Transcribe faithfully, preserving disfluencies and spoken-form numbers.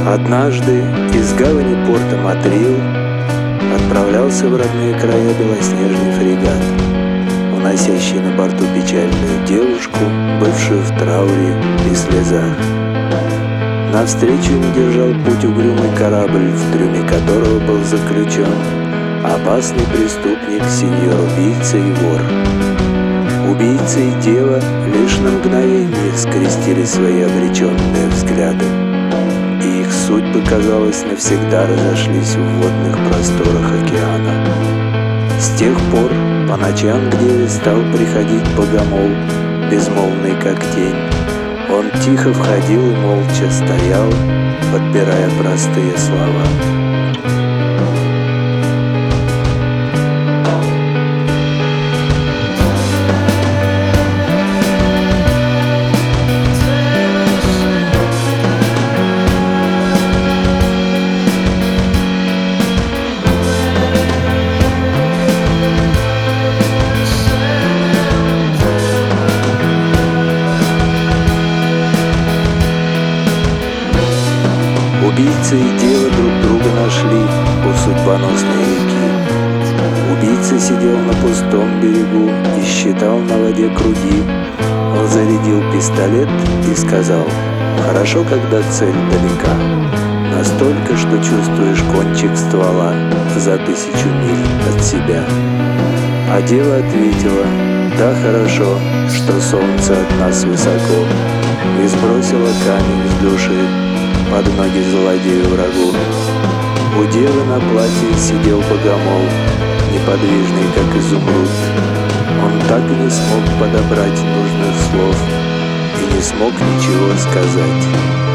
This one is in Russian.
Однажды из гавани порта Матрил отправлялся в родные края белоснежный фрегат, уносящий на борту печальную девушку, бывшую в трауре и слезах. Навстречу им держал путь угрюмый корабль, в трюме которого был заключен опасный преступник, сеньор-убийца и вор. Убийца и дева лишь на мгновение скрестили свои обреченные взгляды, и их судьбы, казалось, навсегда разошлись в водных просторах океана. С тех пор по ночам к деве стал приходить богомол, безмолвный как тень. Он тихо входил и молча стоял, подбирая простые слова. Убийца и дева друг друга нашли у судьбоносной реки. Убийца сидел на пустом берегу и считал на воде круги. Он зарядил пистолет и сказал: «Хорошо, когда цель далека, настолько, что чувствуешь кончик ствола за тысячу миль от себя». А дева ответила: «Да, хорошо, что солнце от нас высоко», и сбросила камень с души под ноги злодею врагу. У девы на платье сидел богомол, неподвижный, как изумруд. Он так и не смог подобрать нужных слов и не смог ничего сказать.